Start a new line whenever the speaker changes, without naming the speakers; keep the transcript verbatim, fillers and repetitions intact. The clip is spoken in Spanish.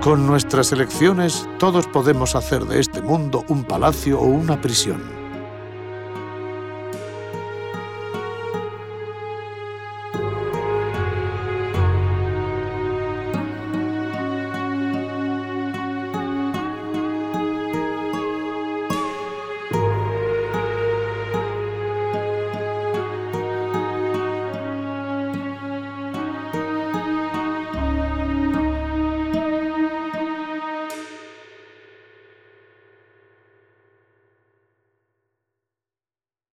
Con nuestras elecciones, todos podemos hacer de este mundo un palacio o una prisión.